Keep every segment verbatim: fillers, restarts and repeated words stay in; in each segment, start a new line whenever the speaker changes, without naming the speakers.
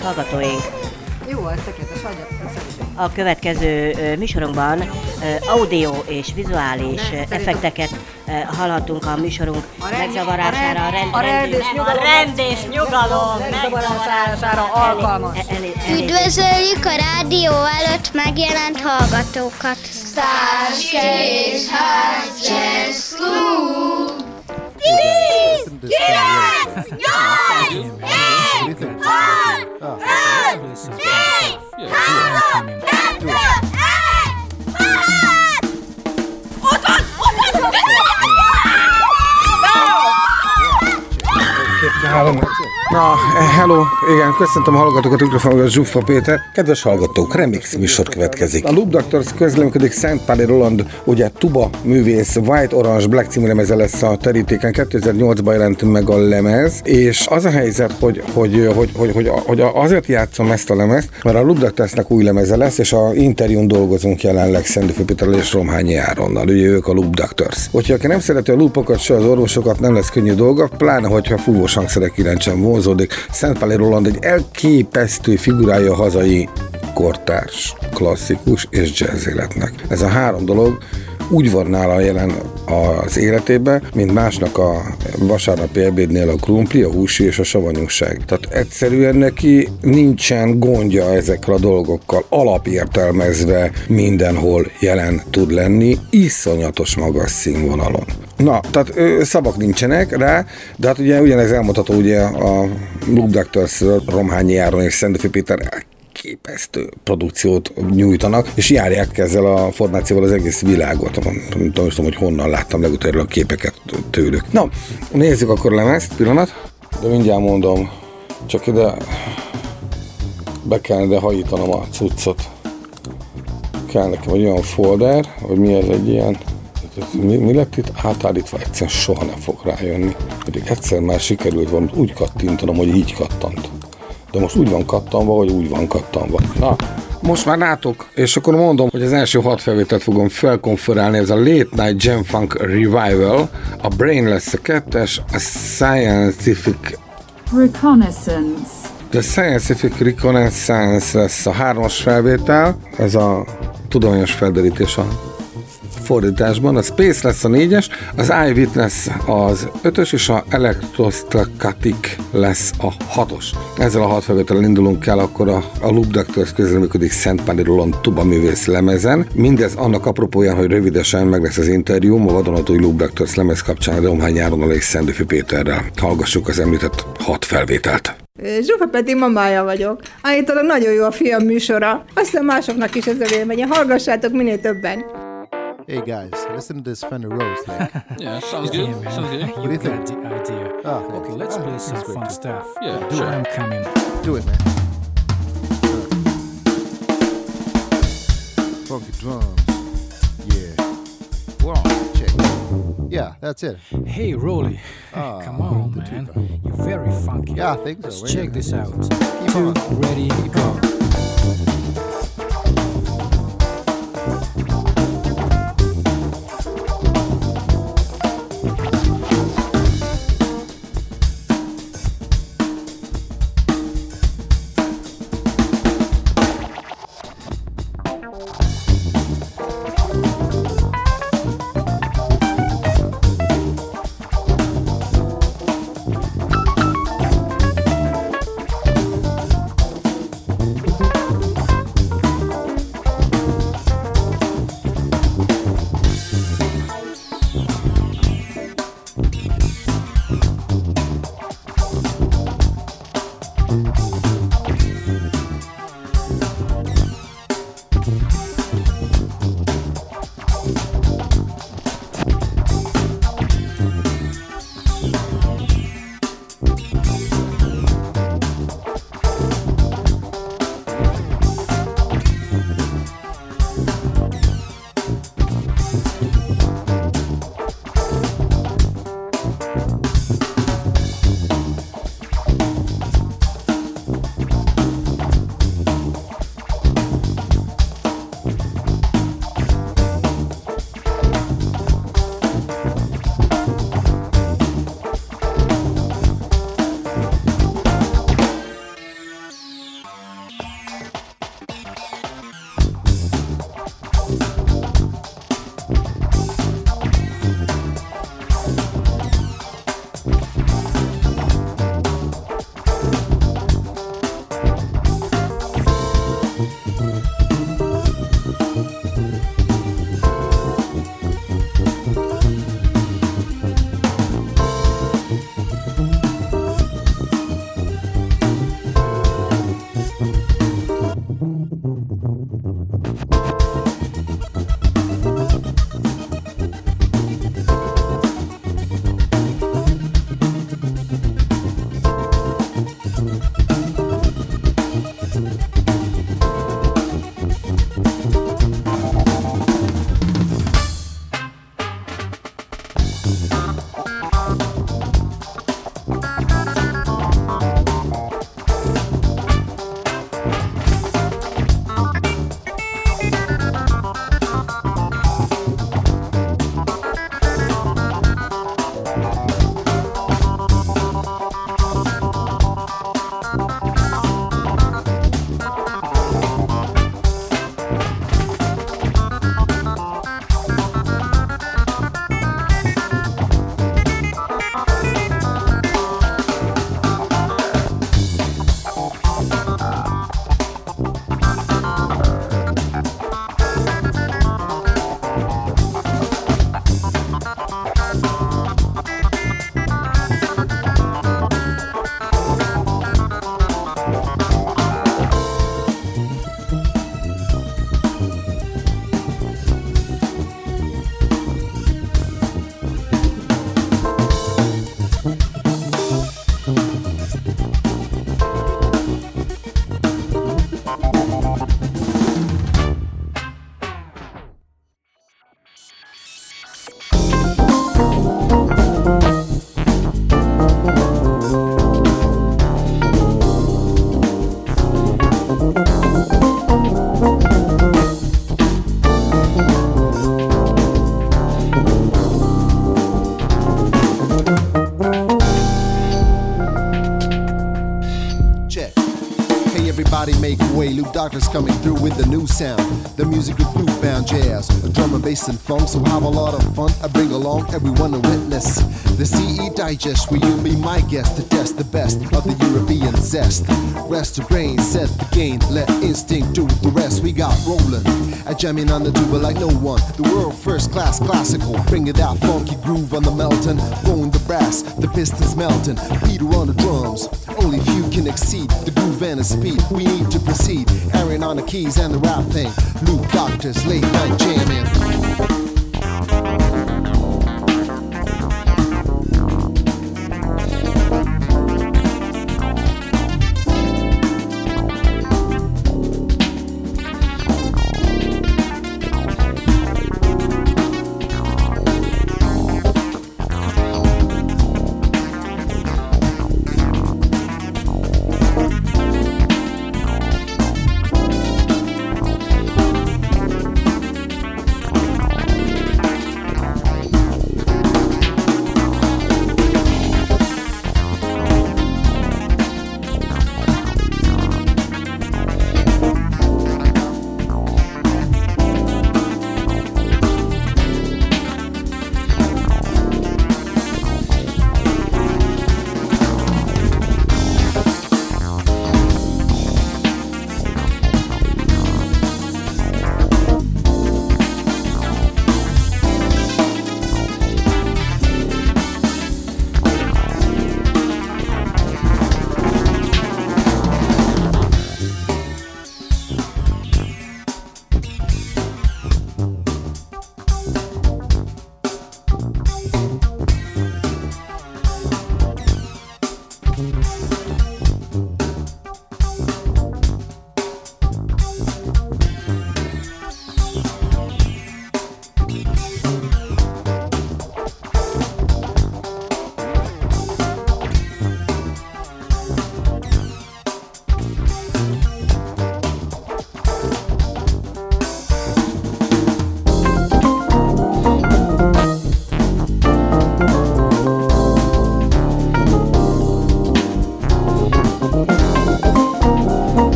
hallgatóink!
Jó, ez tökéletes, hagyja,
A következő uh, műsorunkban uh, audio és vizuális uh, effekteket uh, hallhatunk a műsorunk megzavarására,
a rend és nyugalom megzavarására alkalmas.
Üdvözöljük a rádió előtt megjelent hallgatókat!
Stárskés Ház Jazz Klub! tíz, kilenc, nyolc, hét, hat, öt, négy, három, kettő, egy, hat! Ott van! Ott van!
Na, hello, igen, köszöntöm a hallgatókat, mikrofonban Zsuffa Péter. Kedves hallgatók, remix műsor következik. A Loop Doctors közleménykedik, Szentpáli Roland, ugye tuba művész, White Orange Black című lemeze lesz a terítéken, kétezer-nyolcban jelent meg a lemez, és az a helyzet, hogy, hogy, hogy, hogy, hogy, hogy azért játszom ezt a lemezt, mert a Loop Doctorsnak új lemeze lesz, és a interjún dolgozunk jelenleg Szendőfő Péterrel és Romhányi Áronnal, ugye ők a Loop Doctors. Úgyhogy aki nem szereti a loopokat, se az orvosokat, nem lesz könnyű dolga, pláne hogyha fúvós hangszerek iráncsen vonzódik. Szentpáli Roland egy elképesztő figurája a hazai kortárs, klasszikus és jazz életnek. Ez a három dolog úgy van nála jelen az életében, mint másnak a vasárnapi ebédnél a krumpli, a húsi és a savanyúság. Tehát egyszerűen neki nincsen gondja ezekkel a dolgokkal, alapértelmezve mindenhol jelen tud lenni, iszonyatos magas színvonalon. Na, tehát ö, szavak nincsenek rá, de hát ugye ugyanez elmondható ugye a Loop Doctors, Romhányi Áron és Szendőfő Péter képesztő produkciót nyújtanak, és járják ezzel a formációval az egész világot. Nem tudom, hogy honnan láttam legutóbb a képeket tőlük. Na, nézzük akkor a lemezt, pillanat, de mindjárt mondom, csak ide be kell ide hajítanom a cuccot. Kell nekem egy olyan folder, hogy mi ez egy ilyen, mi, mi lett itt átállítva, egyszerűen soha nem fog rájönni. Pedig egyszer már sikerült valamit úgy kattintanom, hogy így kattant. De most úgy van kattanva, vagy úgy van kattanva. Na, most már látok, és akkor mondom, hogy az első hat felvételt fogom felkonferálni, ez a Late Night Jam Funk Revival, a Brain lesz a kettes, a Scientific
Reconnaissance.
The Scientific Reconnaissance lesz a hármas felvétel, ez a tudományos felderítés a fordításban, a Space lesz a négyes, az Eyewitness az ötös, és a Electrostatic lesz a hatos. Ezzel a hat felvétellel indulunk el, akkor a, a Loop Doctors közreműködik Szentpáli Roland tuba művész lemezen. Mindez annak apropóján, hogy rövidesen meg lesz az interjú a vadonatúj Loop Doctors lemez kapcsán a Romhányi Áronnal és Szendőfő Péterrel. Hallgassuk az említett hat felvételt.
Zsuffa Peti mamája vagyok. Állítólag nagyon jó a film műsora. Aztán másoknak is ez a véleménye. Hallgassátok minél többen.
Hey guys, listen to this Fender Rose thing.
Yeah, sounds good.
Yeah,
sounds good.
What do you think?
The idea.
Oh,
Okay, let's
ah,
play some
that's
fun
great.
stuff.
Yeah,
Do
sure.
I'm coming.
Do it, man. Funky drums. Yeah. One, check. Yeah, that's it.
Hey, Rolly.
Ah,
Come on,
the
man.
tuba.
You're very funky.
Yeah, I think so.
Let's
Wait a
check
minute.
this out.
Keep
Two,
on.
ready,
Keep
go.
on. Luke Doctor's coming through with the new sound. The music of groove-bound jazz, a drum and bass and funk. So have a lot of fun. I bring along everyone to witness the C E Digest, where you'll be my guest to test the best of the European zest. Rest your brain, set the gain, let instinct do the rest. We got rolling, a jamming on the tuba like no one. The world first class classical, bringing that funky groove on the melting, blowing the brass, the pistons melting. Peter on the drums, only few can exceed the groove and the speed. We need to proceed. Aaron on the keys and the rap thing. Luke Doctor's late night jamming.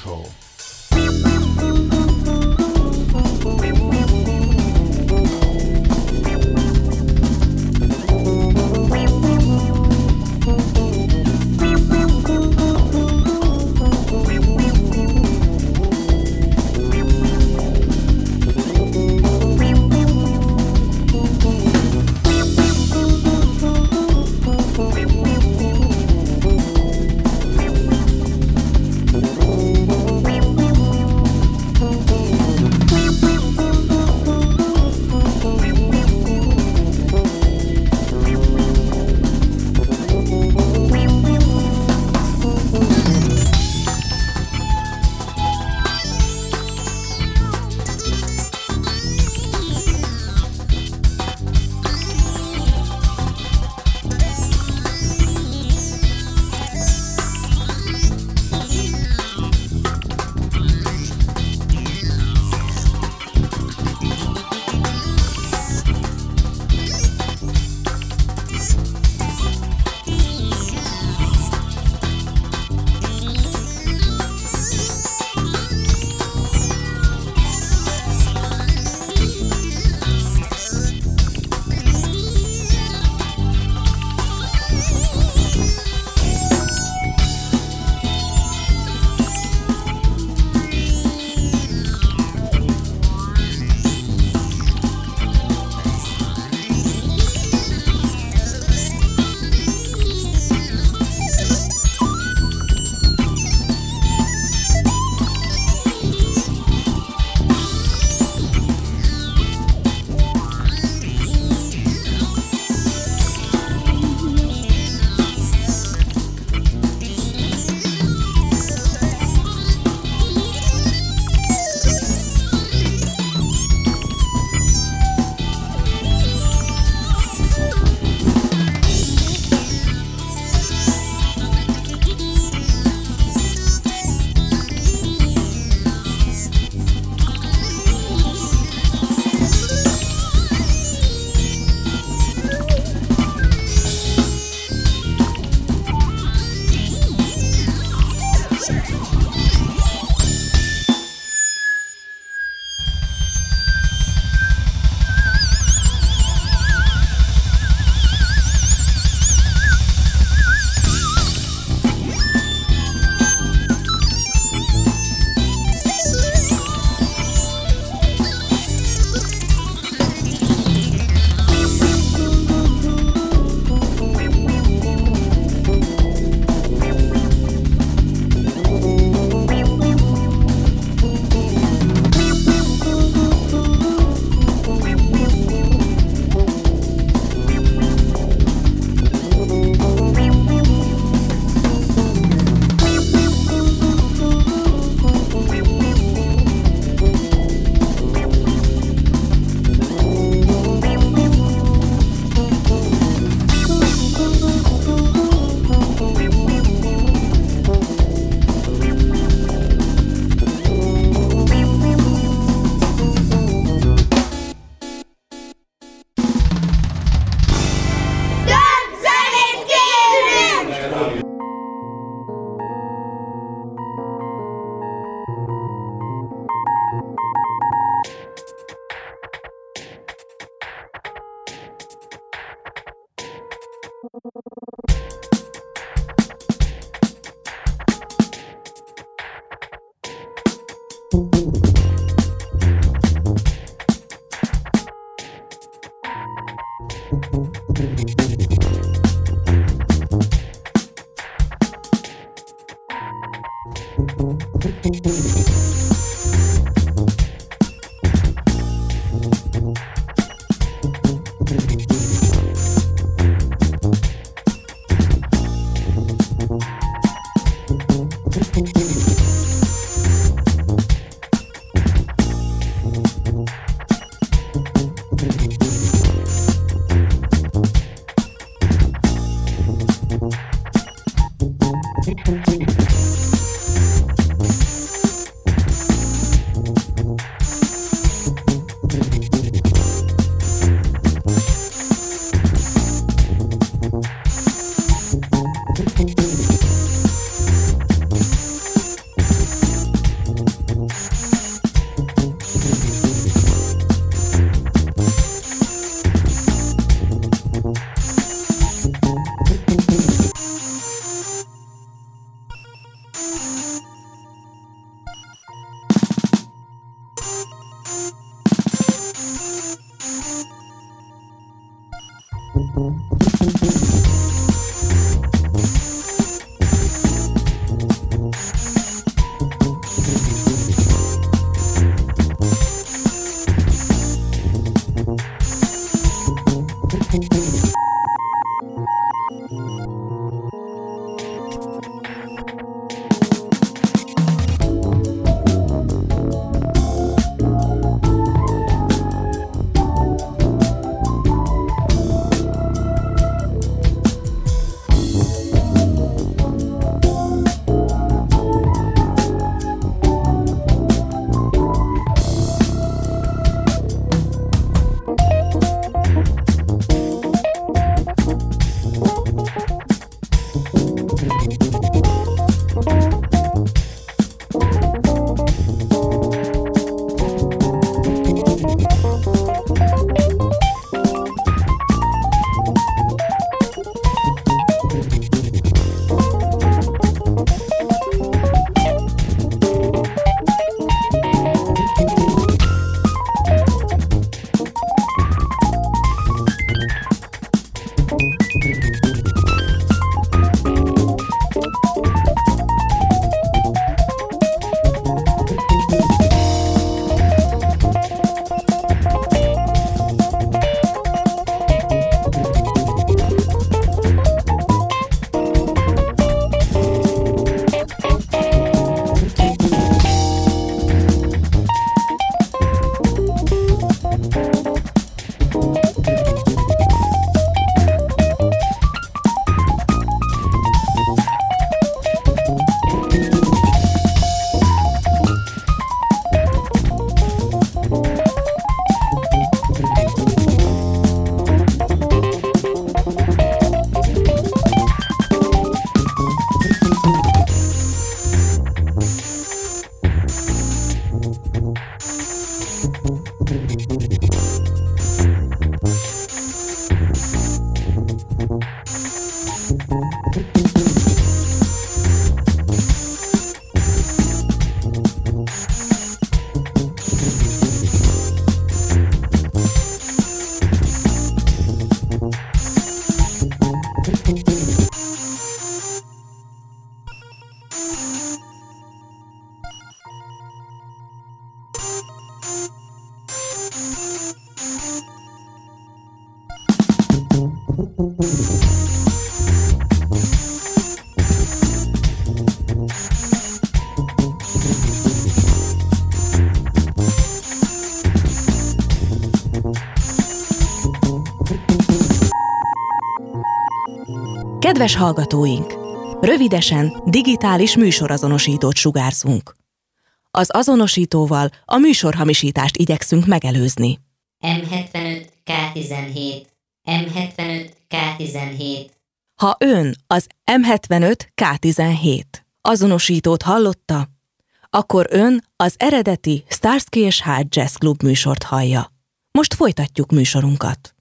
control.
We'll be right back.
Kedves hallgatóink! Rövidesen digitális műsorazonosítót sugárzunk. Az azonosítóval a műsorhamisítást igyekszünk megelőzni.
em hetvenöt ká tizenhét, em hetvenöt ká tizenhét.
Ha ön az em hetvenöt ká tizenhét azonosítót hallotta, akkor ön az eredeti Starsky és Hutch Jazz Club műsort hallja. Most folytatjuk műsorunkat.